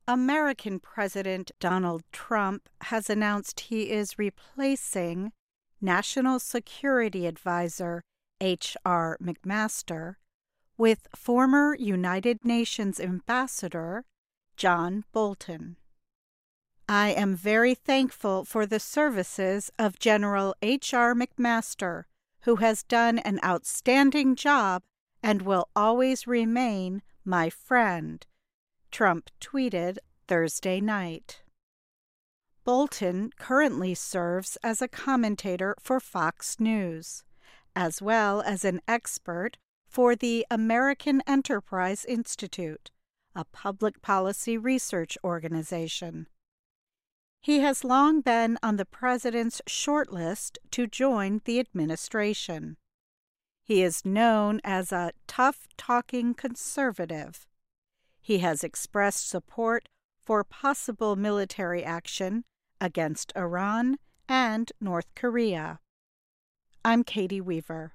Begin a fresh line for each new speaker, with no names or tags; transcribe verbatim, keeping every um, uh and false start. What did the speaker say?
American President Donald Trump has announced he is replacing National Security Advisor H R McMaster with former United Nations Ambassador John Bolton. I am very thankful for the services of General H R McMaster, who has done an outstanding job and will always remain my friend, Trump tweeted Thursday night. Bolton currently serves as a commentator for Fox News, as well as an expert for the American Enterprise Institute, a public policy research organization. He has long been on the president's shortlist to join the administration. He is known as a tough-talking conservative. He has expressed support for possible military action against Iran and North Korea. I'm Katie Weaver.